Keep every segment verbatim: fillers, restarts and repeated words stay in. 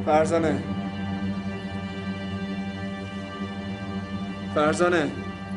فرزانه فرزانه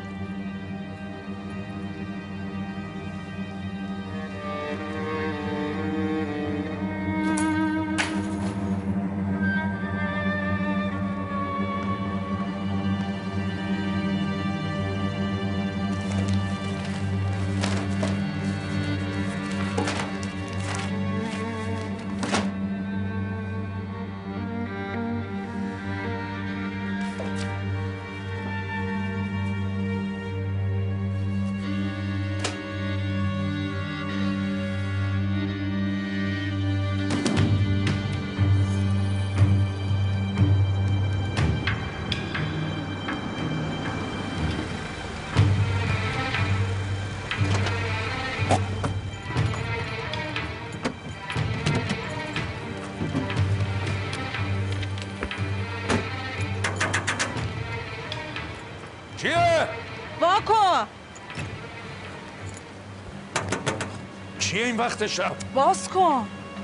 چیه؟ واکن چیه این وقت شب؟ باز کن.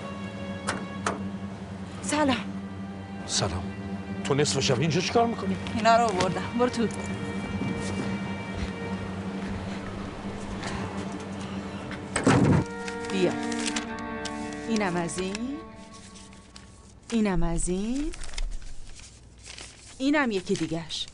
سلام. سلام. تو نصف شب اینجا چیکار میکنی؟ اینا رو آوردم. برو تو. بیا. اینم از این. اینم از این. اینم یکی دیگه‌ش.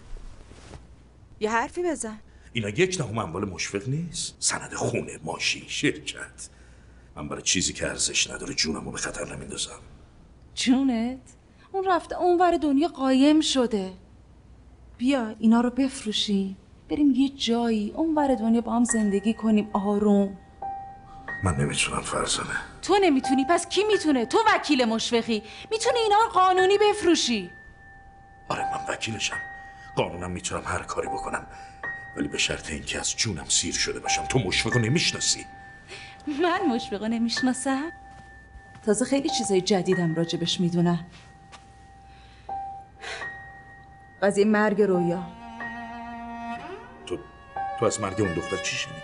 یه حرفی بزن. اینا یک دهم اموال مشفق نیست؟ سند خونه، ماشین، شرکت. من برای چیزی که ارزش نداره جونمو به خطر نمیندازم. جونت؟ اون رفته اونور دنیا قایم شده. بیا اینا رو بفروشیم، بریم یه جایی اونور دنیا با هم زندگی کنیم آروم. من نمیتونم فرزانه. تو نمیتونی؟ پس کی میتونه؟ تو وکیل مشفقی، میتونی اینا رو قانونی بفروشی. آره من وکیلشم، قانونم میتونم هر کاری بکنم، ولی به شرط اینکه از جونم سیر شده باشم. تو مشفقو نمیشناسی. من مشفقو نمیشناسم؟ تازه خیلی چیزای جدیدم راجبش میدونم. قضیه مرگ رویا. تو تو از مرگ اون دختر چی شنیدی؟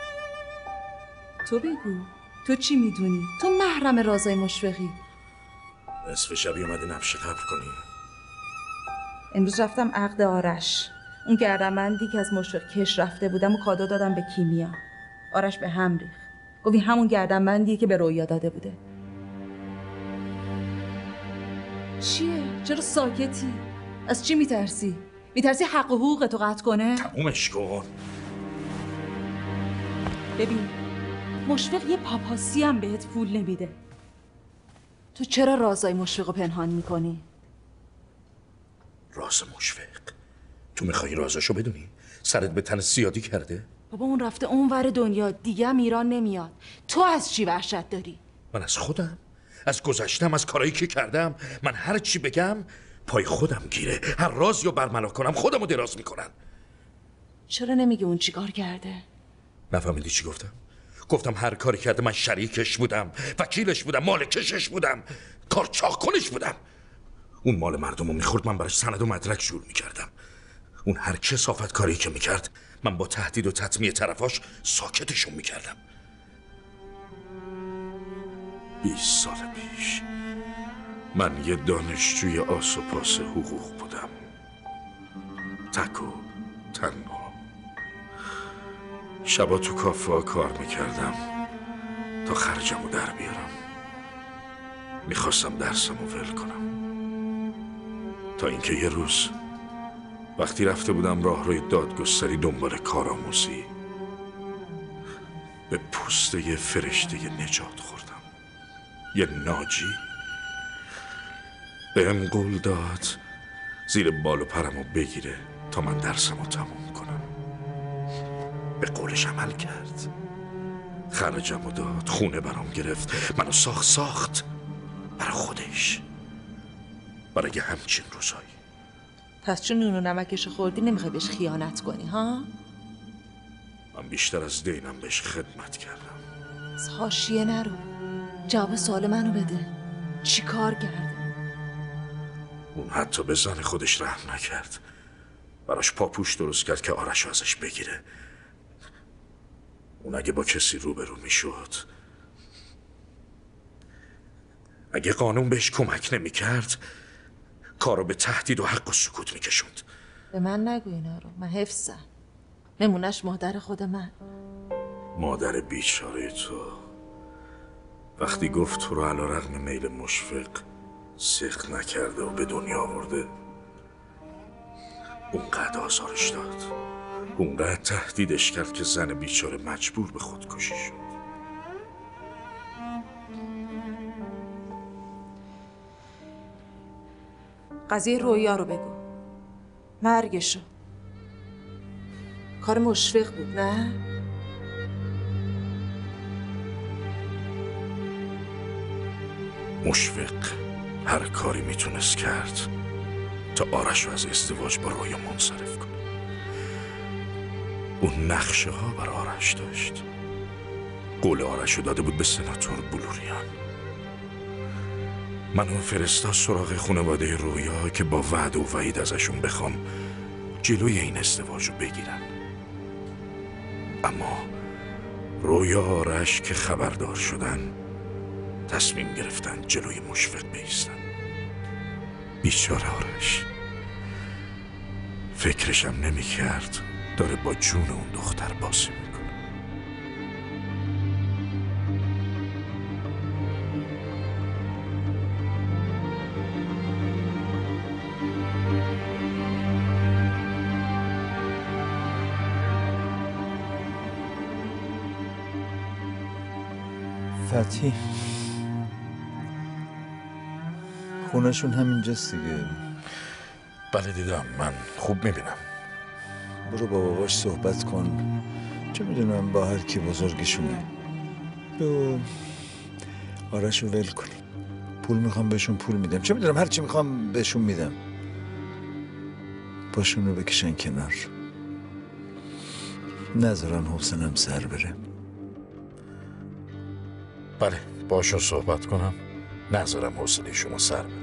تو بگو، تو چی میدونی؟ تو محرم رازای مشفقی. نصف شبی اومدی نقش قبر کنی؟ امروز رفتم عقد آرش. اون گردنبندی که از مشفق کش رفته بودم و کادو دادم به کیمیا. آرش به هم ریخت. گفت این همون گردنبندیه که به رویا داده بوده. چیه؟ چرا ساکتی؟ از چی میترسی؟ میترسی حق و حقوقتو قطع کنه؟ تمومش کن. ببین مشفق یه پاپاسی هم بهت پول نمیده. تو چرا رازای مشفقو پنهان میکنی؟ راز مشفق؟ تو میخوای رازاشو بدونی؟ سرت به تن سیادی کرده؟ بابا اون رفته اونور دنیا، دیگه هم ایران نمیاد. تو از چی وحشت داری؟ من از خودم، از گذشتم، از کارایی که کردم. من هر چی بگم پای خودم گیره. هر رازی رو برملا کنم خودمو دراز میکنن. چرا نمیگه اون چی کار کرده؟ نفهمیدی چی گفتم؟ گفتم هر کاری کرده من شریکش بودم، وکیلش بودم، مالکشش بودم، کارچاکنش بودم. اون مال مردم رو میخورد، من براش سند و مدرک جور میکردم. اون هر کثافت کاری که میکرد من با تهدید و تطمیع طرفاش ساکتشون میکردم. بیست سال پیش من یه دانشجوی آس و پاس حقوق بودم، تک و تنها. شبا تو کافه ها کار میکردم تا خرجمو در بیارم. میخواستم درسمو ول کنم، تا اینکه یه روز وقتی رفته بودم راه روی دادگستری دنبال کارآموزی، به پوست یه فرشته نجات خوردم. یه ناجی بهم قول داد زیر بال و پرمو بگیره تا من درسمو تموم کنم. به قولش عمل کرد، خرجمو داد، خونه برام گرفت، منو ساخت ساخت برای خودش، برای همچین روزایی. پس چون نون و نمکشو خوردی نمیخوای بهش خیانت کنی ها؟ من بیشتر از دینم بهش خدمت کردم. از حاشیه نرو، جواب سوال منو بده. چی کار کرده؟ اون حتی به زن خودش رحم نکرد، براش پاپوش درست کرد که آرش ازش بگیره. اون اگه با کسی روبرو میشد اگه قانون بهش کمک نمیکرد کارو به تهدید و حق و سکوت میکشوند. به من نگو اینا رو، من حفظم. نمونش مادر خود من. مادر بیچاره تو وقتی گفت تو رو علیرغم میل مشفق سخت نکرده و به دنیا آورده، اونقدر آزارش داد، اونقدر تهدیدش کرد که زن بیچاره مجبور به خودکشی شد. قضیه رویا رو بگو. مرگشو. کار مشفق بود نه؟ مشفق هر کاری میتونست کرد تا آرش رو از ازدواج با رویا منصرف کنه. اون نقشه ها بر آرش داشت. قول آرش رو داده بود به سناتور بلوریان. منو فرستا سراغ خانواده رویا که با وعد و وعید ازشون بخوام جلوی این ازدواج رو بگیرن. اما رویا آرش که خبردار شدن تصمیم گرفتن جلوی مشفق بایستن. بیچاره آرش فکرشم نمی کرد داره با جون اون دختر بازی میکنه. فتی خونشون همینجاست دیگه. بله دیدم، من خوب میبینم. برو با باباش صحبت کن، چه میدونم با هر کی بزرگشونه. بگو آرشو ول کنی، پول میخوام بهشون پول میدم، چه میدونم هر چی میخوام بهشون میدم. باشون رو بکشن کنار، نذارن حسنم سر بره. بله باشون صحبت کنم، نذارم حوصله شما سر بره.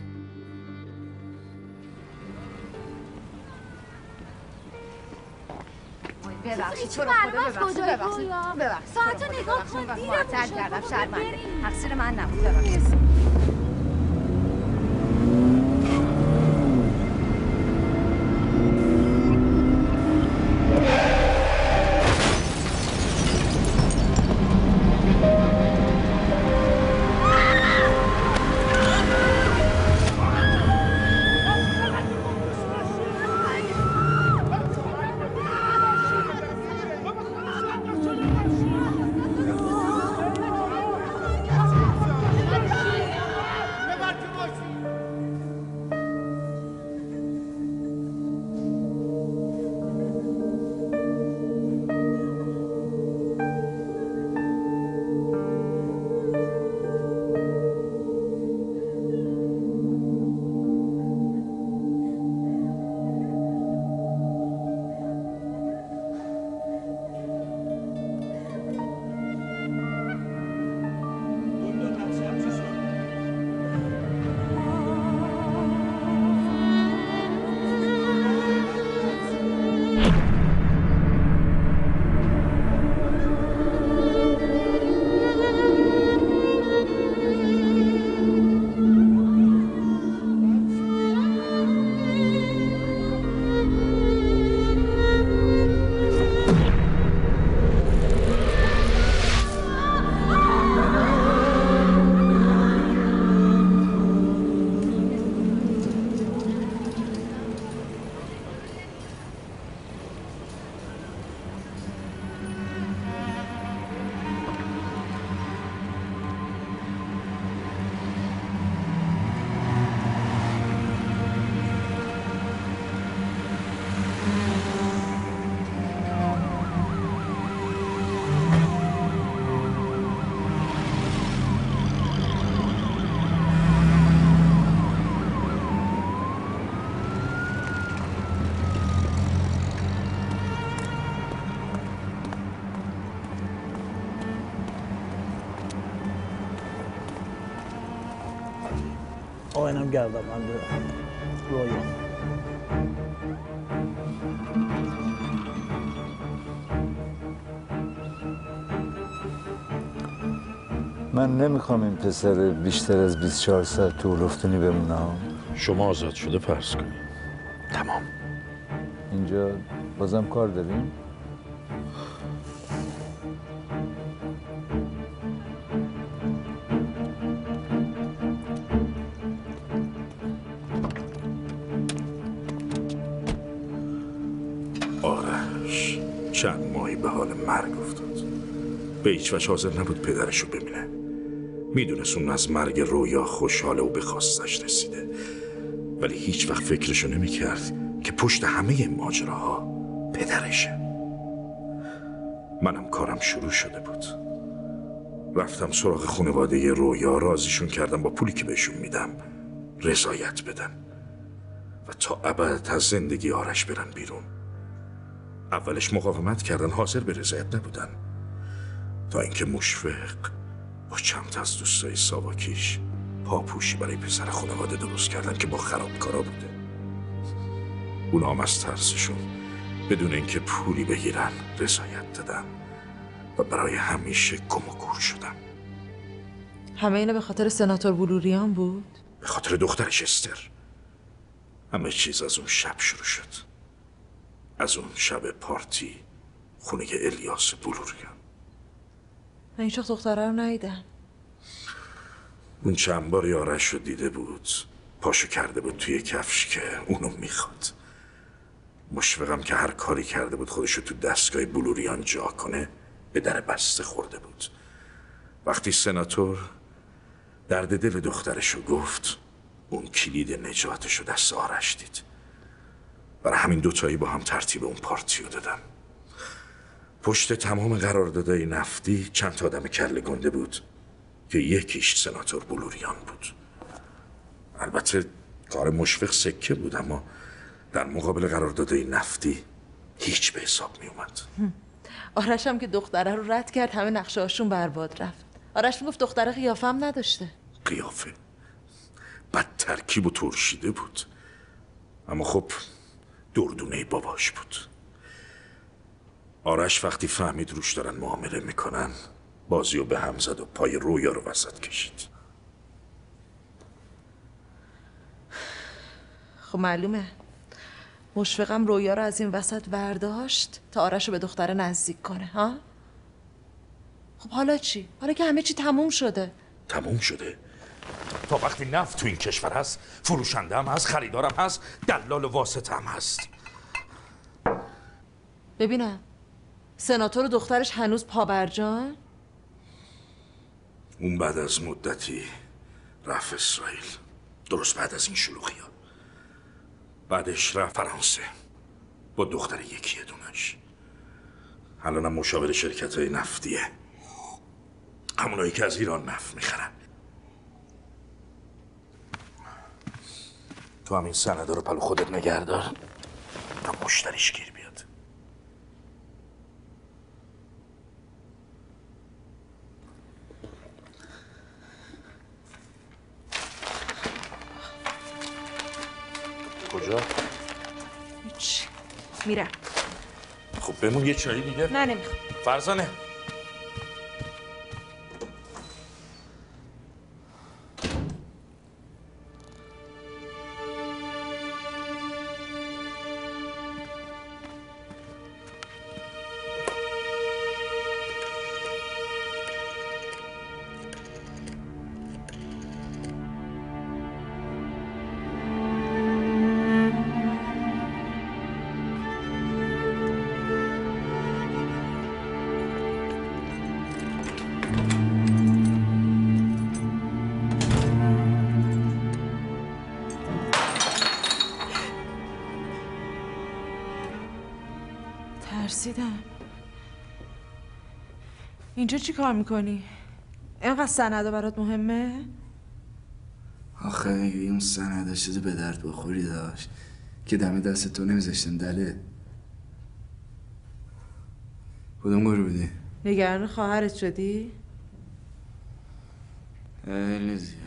ببخشید تو رو خدا ببخشید ببخشید ببخشید ساعتو نگاه کن دیرم معطل کردم شرمنده. تقصیر من نبود ببخشید. آقا اینم گردنبند رویا. من نمیخوام این پسر بیشتر از بیست و چهار ساعت تو اولفتونی بمونه. شما آزاد شده فرض کنید. تمام. اینجا بازم کار داریم؟ آرش چند ماهی به حال مرگ افتاد. به هیچ وجه حاضر نبود پدرشو ببینه. میدونست اون از مرگ رویا خوشحاله و به خواستش رسیده، ولی هیچ وقت فکرشو نمیکرد که پشت همه این ماجراها پدرشه. منم کارم شروع شده بود. رفتم سراغ خانواده رویا، راضیشون کردم با پولی که بهشون میدم رضایت بدن و تا ابد از زندگی آرش برن بیرون. اولش مقاومت کردن، حاضر به رضایت نبودن، تا اینکه مشفق با چند تا از دوستای ساواکیش پاپوشی برای پسر خانواده درست کردن که با خرابکارا بوده. اونا هم از ترسشون بدون اینکه پولی بگیرن رضایت دادن و برای همیشه گم و گور شدن. همه اینا به خاطر سناتور بلوریان بود؟ به خاطر دخترش استر. همه چیز از اون شب شروع شد. از اون شب پارتی خونه الیاس بلوریان. من هیچ وقت دختره رو ندیدم. اون چند باری آرش رو دیده بود، پاشو کرده بود توی کفش که اونو میخواد. مشفقم که هر کاری کرده بود خودشو تو دستگاه بلوریان جا کنه به در بسته خورده بود. وقتی سناتور درد دل دخترشو گفت، اون کلید نجاتشو دست آرش دید. برای همین دوتایی با هم ترتیب اون پارتیو دادن. پشت تمام قراردادهای نفتی چند تا آدم کله گنده بود که یکیش سناتور بلوریان بود. البته کار مشفق سکه بود، اما در مقابل قراردادهای نفتی هیچ به حساب می اومد. آرش هم که دختره رو رد کرد همه نقشه هاشون برباد رفت. آرش میگفت دختره قیافه هم نداشته. قیافه؟ بد ترکیب و ترشیده بود، اما خب دردونه باباش بود. آرش وقتی فهمید روش دارن معامله میکنن بازیو به هم زد و پای رویا رو وسط کشید. خب معلومه مشفقم رویا رو از این وسط برداشت تا آرش رو به دختره نزدیک کنه. ها؟ خب حالا چی؟ حالا که همه چی تموم شده. تموم شده؟ تا وقتی نفت تو این کشور هست، فروشنده هم هست، خریدارم هست، دلال واسطه هم هست. ببینم سناتور و دخترش هنوز پابرجان؟ اون بعد از مدتی رفت اسرائیل، درست بعد از این شلوغی ها. بعدش رفت فرانسه با دختر یکی دونش. الانم مشاور شرکت های نفتیه، همونایی که از ایران نفت میخرن. تو همین سنده رو پلو خودت نگهدار تا مشتریش گیر بیاد. کجا؟ هیچ. میرم. خب بمون یه چایی دیگه. نه نمیخوام. فرزانه ترسیدم. اینجا چی کار میکنی؟ اینقدر سنده برات مهمه؟ آخه اگه اون سنده چیزی به درد بخوری داشت که دم دست تو نمیذاشتن دله. کدوم گروه بودی؟ نگران خواهرت شدی؟ خیلی زیاد.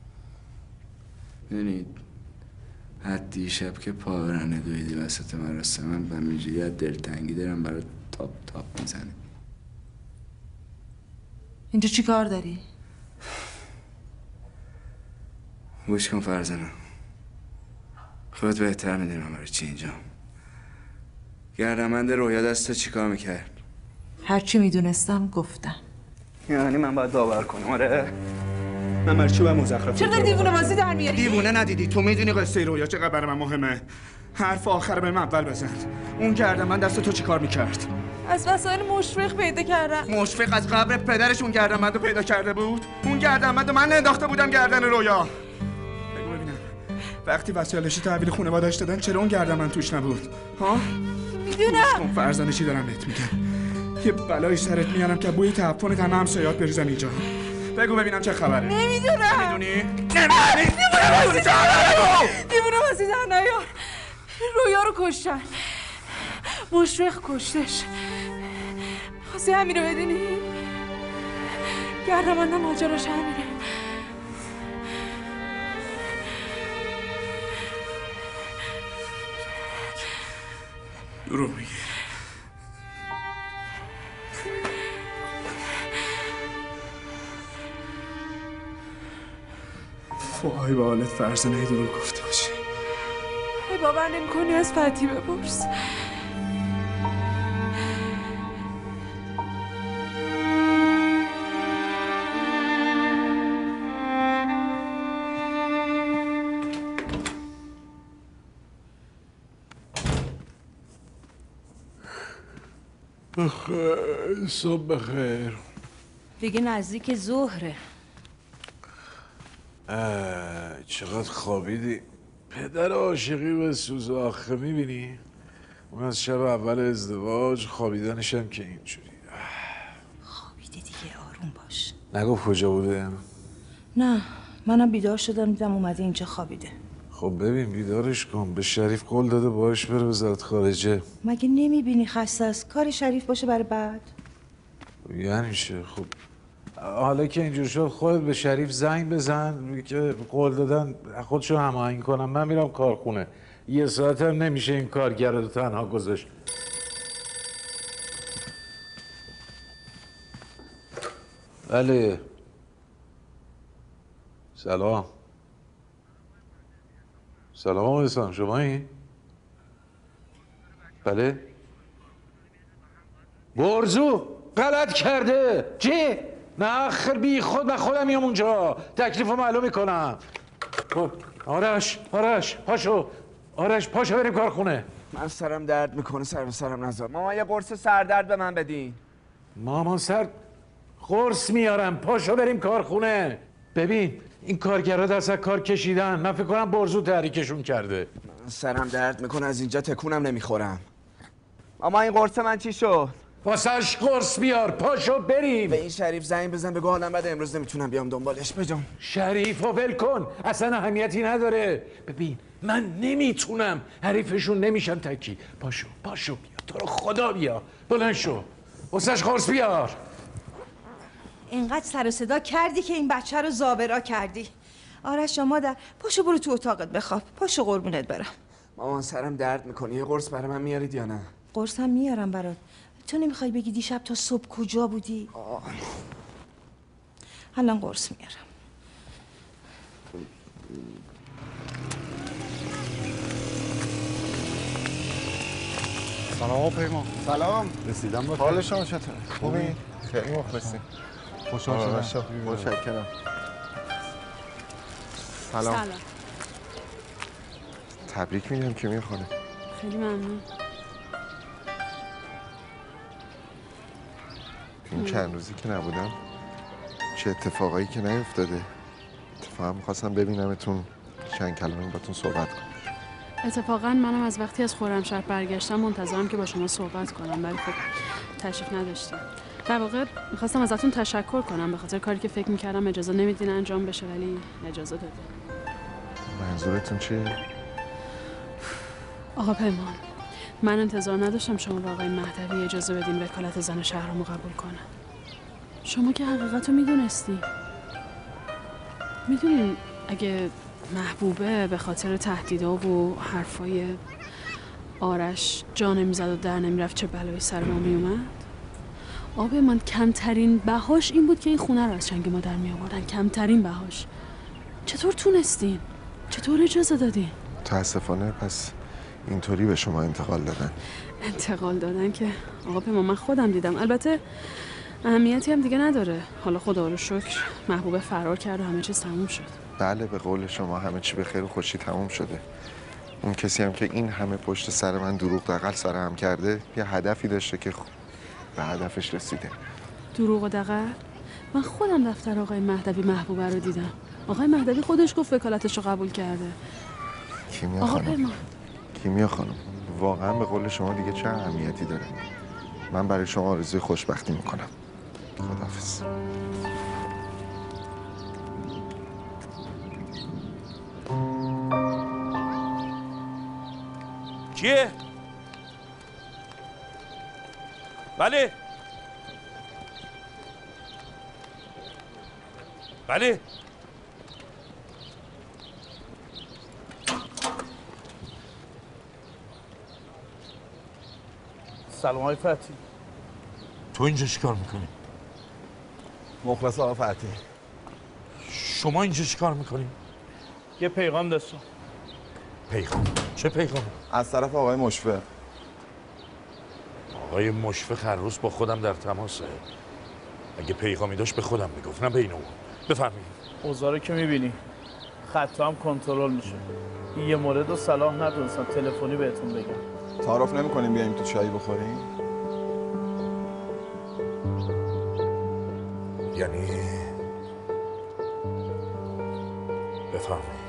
میدونی حتی شب که پاورنه دویدی وسط مراسم من به همینجوری از دلتنگی دارم برای تاپ تاپ میزنه. اینجا چی کار داری؟ گوش کن فرزانه، خودت بهتر میدونی من برای چی اینجام. گردنبند رویا دست تو چیکار میکرد؟ هرچی میدونستم گفتم. یعنی من باید داور کنم؟ آره من برای چی باید مزخرف چرا داری دیوونه بازی در میاری؟ دیوونه ندیدی؟ تو میدونی قصه رویا چقدر برای من مهمه. حرف آخر به من اول بزن. اون گردنبند دست تو چیکار میکرد؟ از وسایل مشفق پیدا کردم. مشفق از قبر پدرش اون گردنبند رو پیدا کرده بود؟ اون گردنبند رو من انداخته بودم گردن رویا. بگو ببینم وقتی وسایلش تحویل خانواده‌اش دادن چرا اون گردنبند توش نبود؟ ها؟ میدونم. فرزانه چی دارم بهت میگم؟ یه بلای سرت میارم که بوی تعفن همه همسایه‌ات بریزن اینجا. بگو ببینم چه خبره. نمیدونم. میدونی؟ نمیدونی؟ دیوونه بازی در نیار. رویا رو کشتن. مشفق کشتش. خواستی همین رو بدونی؟ گردنبندم ماجراش همینه. دروغ میگی. وای به حالت فرزانه ای دروغ گفته باشی. ای باور نمی‌کنی از فتی بپرس. بخیر صبح بخیر. دیگه نزدیک ظهره. چقدر خوابیدی. پدر عاشقی به سوز آخه میبینی؟ اون از شب اول ازدواج خوابیدنش هم که اینجوری. خوابیده دیگه آروم باش. نگفت کجا بوده؟ نه منم بیدار شدم دیدم اومده اینجا خوابیده. خب ببین بیدارش کن. به شریف قول داده باهاش بره وزارت خارجه. مگه نمیبینی خسته است؟ کار شریف باشه برای بعد. یعنی چه؟ خب حالا که اینجور شد خودت به شریف زنگ بزن که قول دادن خودشو هماهنگ کنم. من میرم کارخونه. یه ساعت هم نمیشه این کارگر رو تنها گذاشت. بله سلام. سلام آقای اسلام، شمایی؟ بله برزو غلط کرده. چی؟ نه آخر بی خود من خودم میام اونجا تکلیف رو معلوم میکنم. خب آرش آرش پاشو. آرش پاشو بریم کارخونه. من سرم درد میکنه سر به سرم نذار. مامان یه قرص سردرد به من بدین. مامان سر قرص میارم. پاشو بریم کارخونه. ببین این کارگرها دست از کار کشیدن. من فکر کنم برزو تحریکشون کرده. من سرم درد میکنه از اینجا تکونم نمیخورم. ماما این قرص من چی شد؟ واسش قرص بیار. پاشو بریم. به این شریف زنگ بزن بگو حالم بده امروز نمیتونم بیام دنبالش. بجام شریف و ول کن اصلا اهمیتی نداره. ببین من نمیتونم حریفشون نمیشم تکی. پاشو پاشو بیا تو رو خدا بیا. بلند شو واسش قرص بیار. اینقدر سر و صدا کردی که این بچه رو زابرا کردی. آرش شما در پاشو برو تو اتاقت بخواب. پاشو قربونت برم. مامان سرم درد میکنه. یه قرص برای من میارید یا نه؟ قرص هم میارم برات. تو نمیخوای بگی دیشب تا صبح کجا بودی؟ آه. الان قرص میارم. سلام پیمان. سلام. رسیدم با حال شما چطوره؟ خوبی؟ خیلی مخلصیم. خوشحال شدم. متشکرم. سلام. سلام. تبریک میگم که میخوانه. خیلی ممنون. این چند روزی که نبودم چه اتفاقایی که نیفتاده. اتفاقا میخواستم ببینمتون چند کلمه باتون صحبت کنم. اتفاقا منم از وقتی از خرمشهر برگشتم منتظرم که با شما صحبت کنم ولی خب تشریف نداشتیم. در واقع میخواستم ازتون تشکر کنم به خاطر کاری که فکر میکردم اجازه نمیدین انجام بشه ولی اجازه دادین. منظورتون چیه؟ آقا پیمان من انتظار نداشتم شما با آقای مهدوی اجازه بدین وکالت زن شهرمو قبول کنه. شما که حقیقت رو میدونستی. میدونین اگه محبوبه به خاطر تهدیدها و حرفای آرش جا نمیزد و در نمیرفت چه بلایی سر ما میومد؟ آب من کمترین بهاش این بود که این خونه رو از چنگ مادر می آوردن. کمترین بهاش. چطور تونستین؟ چطور اجازه دادین؟ متاسفانه پس اینطوری به شما انتقال دادن. انتقال دادن که آقا پیمان من خودم دیدم. البته اهمیتی هم دیگه نداره. حالا خدا رو شکر محبوب فرار کرد و همه چیز تموم شد. بله به قول شما همه چی به خیر و خوشی تموم شده. اون کسی هم که این همه پشت سر من دروغ دغل سر هم کرده یه هدفی داشته که به هدفش رسیده. دروغ و دغل؟ من خودم دفتر آقای مهدوی محبوبه رو دیدم. آقای مهدوی خودش گفت وکالتش رو قبول کرده. کیمیا خانم کیمیا خانم واقعا به قول شما دیگه چه اهمیتی داره؟ من برای شما آرزوی خوشبختی میکنم. خداحافظ. کیه؟ بله بله سلام های فتحی. تو اینجا چیکار میکنی؟ مخلص آقا فتحی. شما اینجا چیکار میکنی؟ یه پیغام داشتم. پیغام؟ چه پیغام؟ از طرف آقای مشفق. آقای مشفق هر روز با خودم در تماسه. اگه پیغامی داشت به خودم میگفت نه به اینو. بفرمایید. اوضاع رو که میبینی خط هم کنترل میشه. یه مورد رو صلاح ندونستم تلفنی بهتون بگم. تعارف نمی‌کنیم بیایم تو چایی بخوریم؟ یعنی بفرمایید.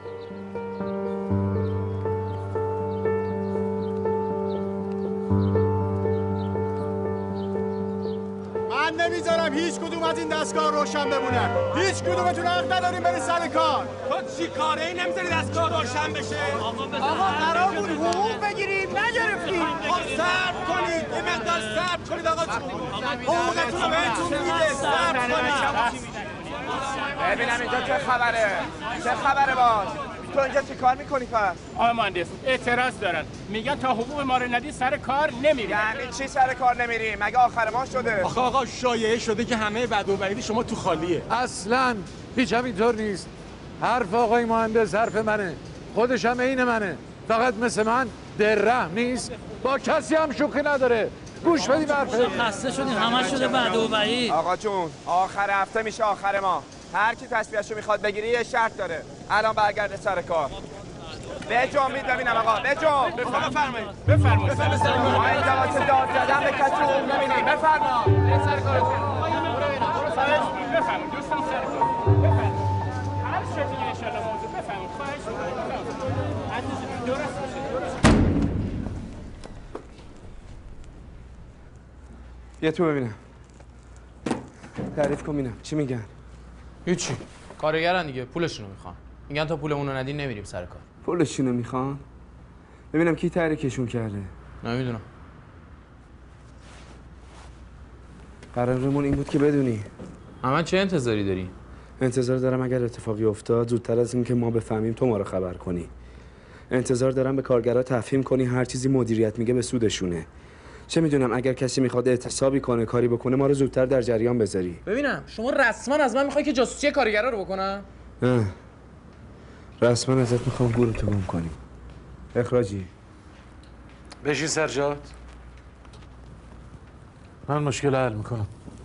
من نمیذارم هیچ کدوم از این دستگاه روشن بمونن. هیچ کدومتون حق نداریم برید سر کار. تو چی کاره ای نمیذاری دستگاه روشن بشه؟ آقا قرار بود حقوق بگیریم نگرفتیم. خب صبر کنید. یه مقدار صبر کنید آقا جون. حقوقتون رو بهتون میده. صبر کنید. ببینم اینجا چه خبره؟ چه خبره باز؟ تو اینجا چی کار میکنی پس؟ آقا مهندس اعتراض دارن. میگن تا حقوق ما رو ندی سر کار نمیریم. یعنی چی سر کار نمیریم؟ مگه آخر ما شده؟ آخه آقا شایعه شده که همه بد و بریدی شما تو خالیه. اصلاً هیچ همینطور نیست. حرف آقای مهندس حرف منه. خودش هم عین منه. فقط مثل من دررحم نیست. با کسی هم شوخی نداره. گوش بدیم حرفه. خسته شدیم همه شده بد و بعید. آقا جون آخر هفته میشه آخر ما. هر کی تسبیحشو میخواد بگیری یه شرط داره. الان برگرده سر کار. بجنب بید ببینم آقا بجنب. بفرمایید. بفرمایید. ما اینجا واسه داد زدن به کسی حقوق نمیدیم. بفرما. سر کارتون. بفرمایید. دوستان سر کار. بفرمایید. هر چیزی ان شاء الله موضوع بفرمایید. خواهش می‌کنم. عزیز درست باشه. درست. یه تو ببینم. تعریف کن ببینم چی میگن؟ هیچی. کارگرن دیگه پولشونو میخوان. میگن تا پولمون رو ندین نمیریم سر کار. پولشونو میخوان؟ ببینم کی تحریکشون کرده. نمیدونم. قرارمون این بود که بدونی. اما چه انتظاری داری؟ انتظار دارم اگر اتفاقی افتاد زودتر از این که ما بفهمیم تو ما رو خبر کنی. انتظار دارم به کارگرها تفهیم کنی هر چیزی مدیریت میگه به سودشونه. چه میدونم اگر کسی میخواد اعتصابی کنه کاری بکنه ما رو زودتر در جریان بذاری. ببینم شما رسما از من میخوای که جاسوسی کارگرا رو بکنم؟ نه. رسما ازت میخوام گورتو گم کنی. اخراجی. بشین سرجات. من مشکل حل میکنم.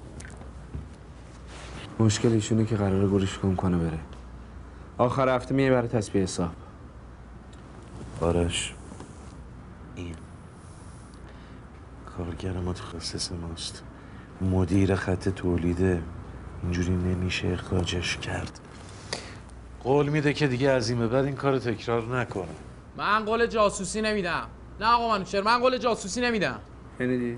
مشکل ایشونه که قراره گورش گم کنه بره. آخر هفته میای برای تسبیح حساب. آرش این کارگر متخصص ماست. مدیر خط تولیده. اینجوری نمیشه اخراجش کرد. قول میده که دیگه از این به بعد این کارو تکرار نکنه. من قول جاسوسی نمیدم. نه آقا منوچهر من قول جاسوسی نمیدم. شنیدی؟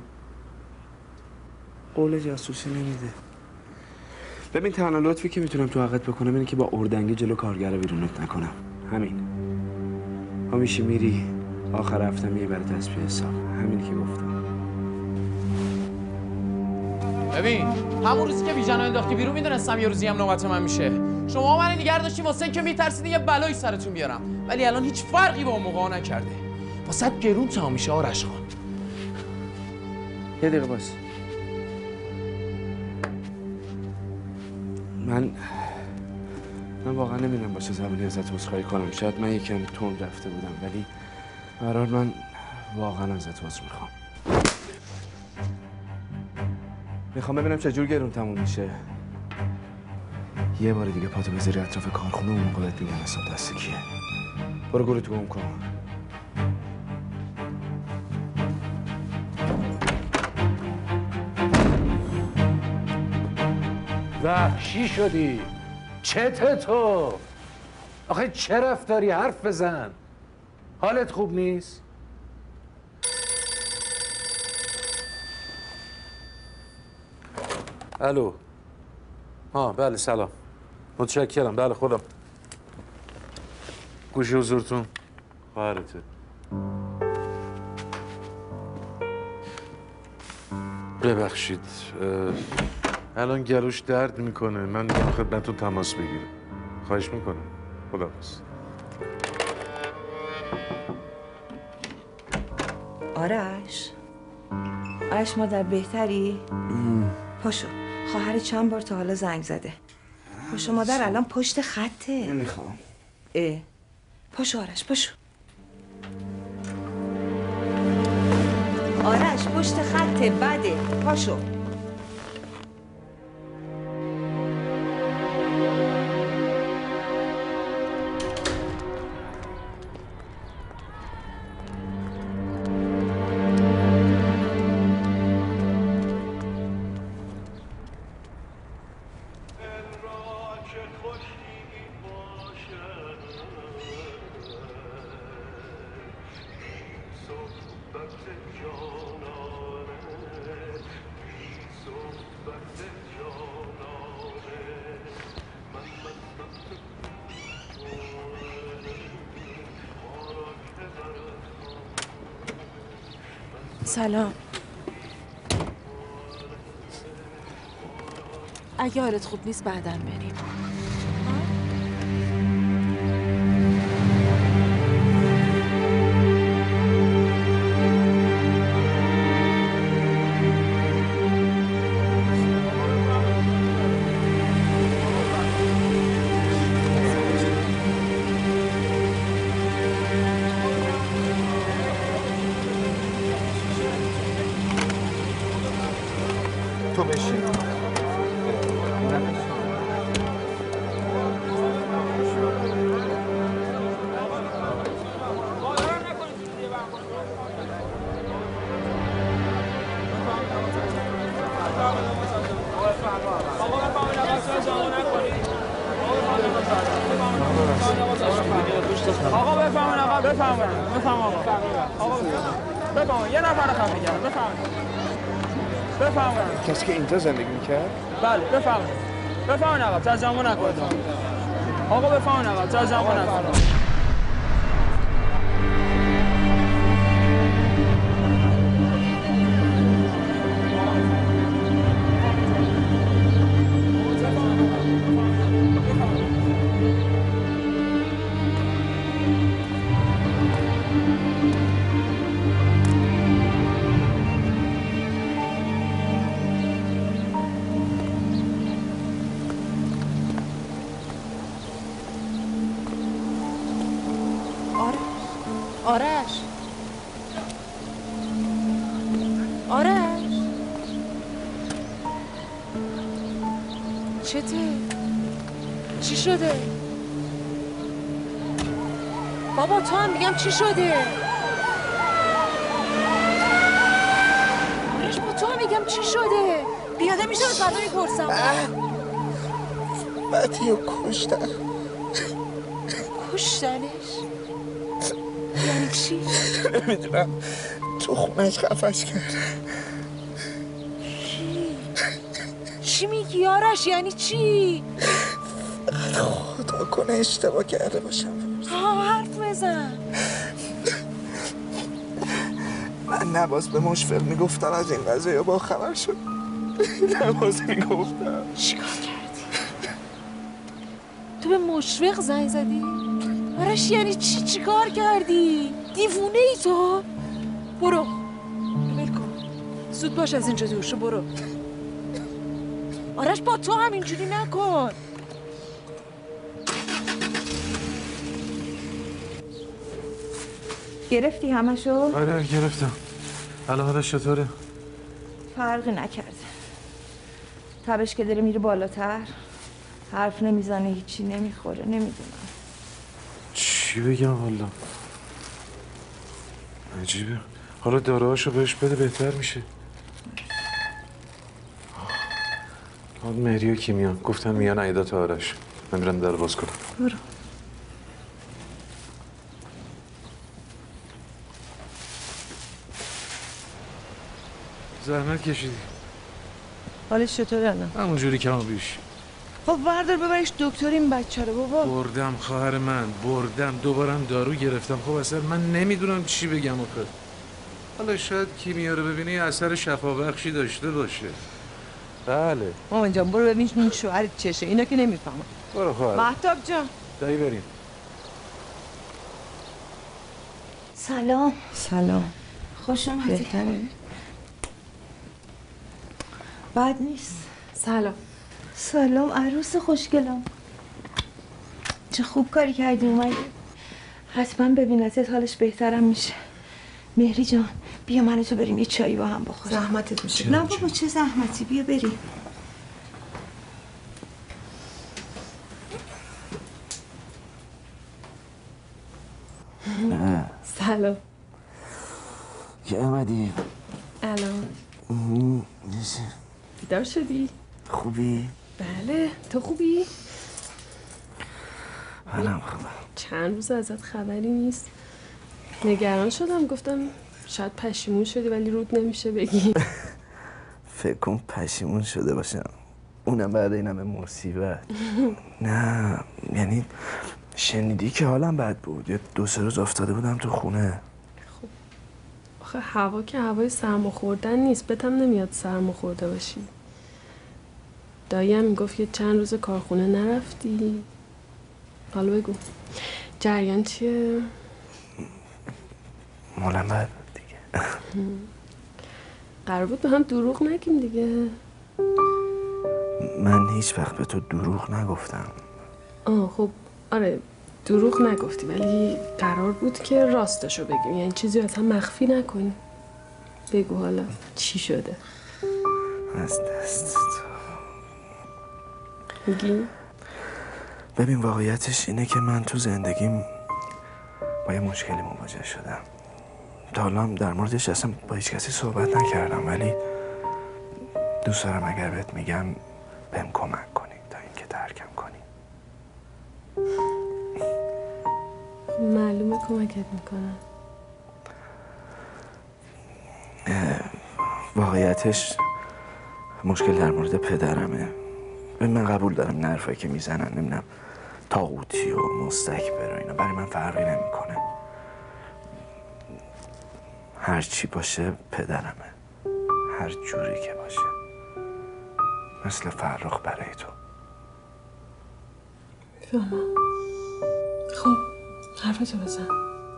قول جاسوسی نمیده. ببین تنها لطفی که میتونم تو حقت بکنم اینه که با اردنگی جلو کارگر بیرونت نکنم. همین. همیشه میری آخر هفته میای برای تسبیح حساب. همینی که گفتم. ببین همون روزی که بیژن انداختی بیرون میدونستم یه روزی هم نوبت من میشه. شما من نگه داشتی واسه اینکه میترسیدین یه بلایی سرتون بیارم. ولی الان هیچ فرقی با اون موقع نکرده. واسه گرون تا میشه آرش خان. یه دقیقه باش. من من واقعا نمیدونم با چه زبانی ازت عذرخواهی کنم. شاید من یکم تند رفته بودم، ولی قرار من واقعا ازت عذر میخوام. میخوام ببینم چجور گرون تموم میشه. یه بار دیگه پاتو بذاری اطراف کارخونه، اون موقع بهت میگم حساب دست کیه. برو گروه تو گم کن. وحشی شدی. چته تو؟ آخه چه رفتاری؟ حرف بزن. حالت خوب نیست؟ الو. ها بله سلام. متشکرم. بله خودم. گوشی حضورتون خواهرته. ببخشید الان گلوش درد میکنه. من میخوام خدمتتون تماس بگیرم. خواهش میکنم. خداحافظ. آرش آرش مادر بهتری؟ پاشو. خواهر چند بار تا حالا زنگ زده. پاشو مادر، الان پشت خطه. نمیخوام. اه پاشو آرش پاشو. آرش پشت خطه بده. پاشو. سلام. اگه حالت خوب نیست بعداً بریم. تو بشین. آقا بفهمن آقا بفهمن بفهم آقا آقا بفهمن یه نفر خفه کرد. بفهمن بفهمن کسی که اینجا زندگی میکرد؟ بله بفهمن بفهمن آقا تجمع نکنید. آقا بفهمن آقا تجمع نکنید. آرش آرش چته؟ چی شده؟ بابا تو هم میگم چی شده؟ آرش با تو هم میگم چی شده؟ پیاده میشه از بعدا میپرسم. متیو کشتن. کشتنش؟ یعنی چی؟ نمیدونم تو خونش خفش کرد. چی؟ چی میگی آرش؟ یعنی چی؟ خدا کنه اشتباه کرده باشم. ها حرف بزن. من نباز به مشفق میگفتم از این قضیه با خبر شد. نباز میگفتم. چیکار کردی؟ تو به مشفق زنگ زدی؟ آرش یعنی چی؟ چیکار کردی؟ دیوونه ای تو؟ برو ول کن. زود باش از اینجا دور شو. برو آرش با تو هم اینجوری نکن. گرفتی همشو؟ آره گرفتم. الان حالش چطوره؟ فرقی نکرده. تبش که داره میره بالاتر، حرف نمیزنه، هیچی نمیخوره، نمیدونم چی بگم والا. عجیبه. حالا داروهاشو بهش بده بهتر میشه. حال مهری و کیمیا گفتن میان عیدات آرش. من میرم در باز کنم. برو. زحمت کشیدی. حالش چطوره الان؟ همون جوری کم و بیش. خب بردار ببرش دکتر این بچه رو بابا. بردم خواهر من، بردم. دوبارم دارو گرفتم. خب اصلا من نمیدونم چی بگم آخه. حالا شاید کیمیا رو ببینی یه اثر شفابخشی داشته باشه. بله. مامان جان برو ببین این شوهرت چشه، اینا که نمیفهمم. برو خواهر. مهتاب جان. دایی بریم. سلام. سلام. خوش اومدی. بهتره؟ بد نیست. سلام. سلام عروس خوشگلم. چه خوب کاری کردی اومدی. حتما ببینتت حالش بهترم میشه. مهری جان بیا من و تو بریم یه چایی با هم بخوریم. زحمتت میشه. نه بابا چه زحمتی، بیا بریم. سلام. که اومدی؟ الان بیدار شدی؟ خوبی؟ بله. تو خوبی؟ منم خوبم. چند روز ازت خبری نیست. نگران شدم، گفتم شاید پشیمون شدی ولی رود نمیشه بگی. فکر کن پشیمون شده باشم، اونم بعد این همه مصیبت. نه یعنی شنیدی که حالم بد بود، یه دو سه روز افتاده بودم تو خونه. خب آخه هوا که هوای سرما خوردن نیست، بهتم نمیاد سرما خورده باشی. داییم میگفت یه چند روز کارخونه نرفتی. حالا بگو جریان چیه؟ مالم بد بود دیگه. قرار بود به هم دروغ نگیم دیگه. من هیچ وقت به تو دروغ نگفتم. آه خب آره دروغ نگفتی ولی قرار بود که راستشو بگیم، یعنی چیزی اصلا مخفی نکنی. بگو حالا چی شده؟ از دست تو میگی؟ ببین واقعیتش اینه که من تو زندگیم با یه مشکلی مواجه شدم. تا حالا هم در موردش اصلا با هیچ کسی صحبت نکردم ولی دوست دارم اگر بهت میگم بهم کمک کنی تا اینکه ترکم کنی. معلومه کمکت میکنم. واقعیتش مشکل در مورد پدرمه. من قبول دارم نه حرفایی که میزنن نمیدونم طاغوتی و مستکبر و اینا برای من فرقی نمیکنه. هر چی باشه پدرمه، هر جوری که باشه، مثل فرخ برای تو. میفهمم. خب حرفتو بزن.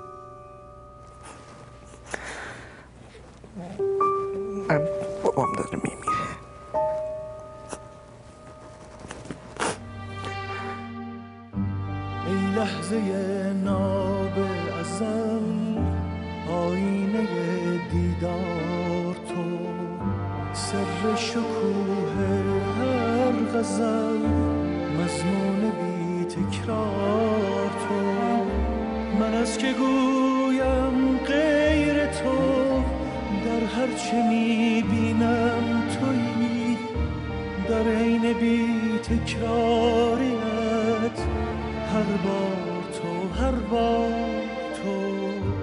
من بابام داره میمیره. ای لحظه ناب ازل، آینه دیدار تو، سر شکوه هر غزل، مضمون بی تکرار تو. من از که گویم غیر تو، در هر چه میبینم تویی، در عین بی تکراریت، هر بار تو هر بار تو.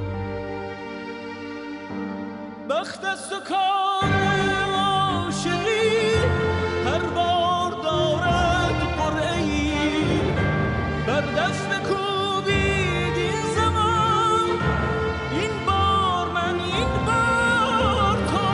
بخت است و کار عاشقی، هر بار دارد قرعه‌ای، بر دست کوبید این زمان، این بار من این بار تو.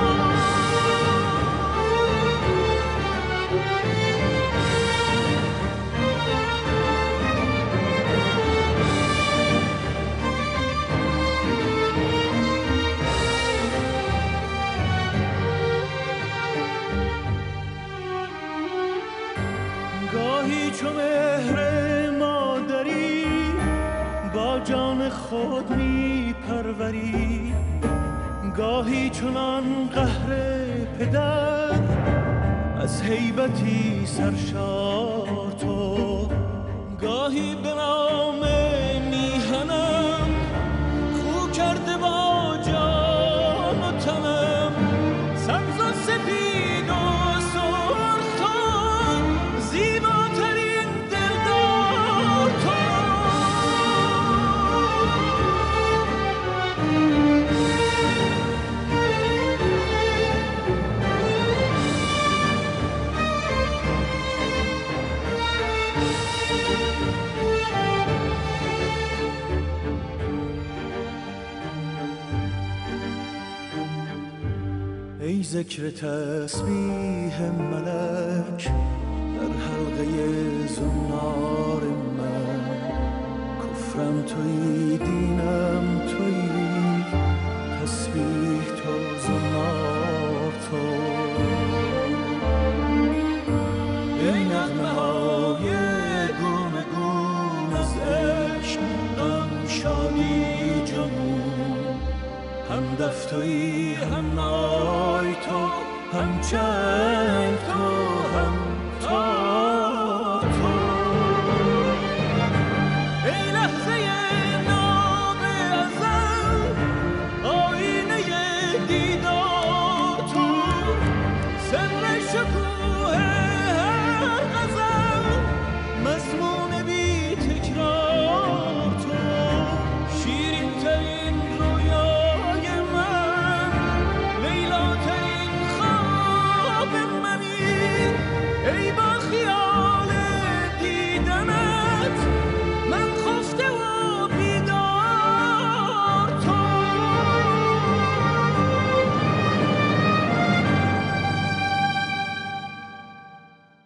جان خود می پروری، گاهی چنان قهر پدر از هیبتی سرشار تو، گاهی به نام میهنم خو کرده با جان و تنم، سبز و سپید و سرخ تو، زیباترین دلدار تو. ای ذکر تسبیح ملک در حلقه زنار من، کفرم تویی دینم تویی، تسبیح تو زنار تو. ای نغمه های گونه گون از عشق دان شادی جنون، هم دفتویی هم نای تو، هم چنگ تو هم تا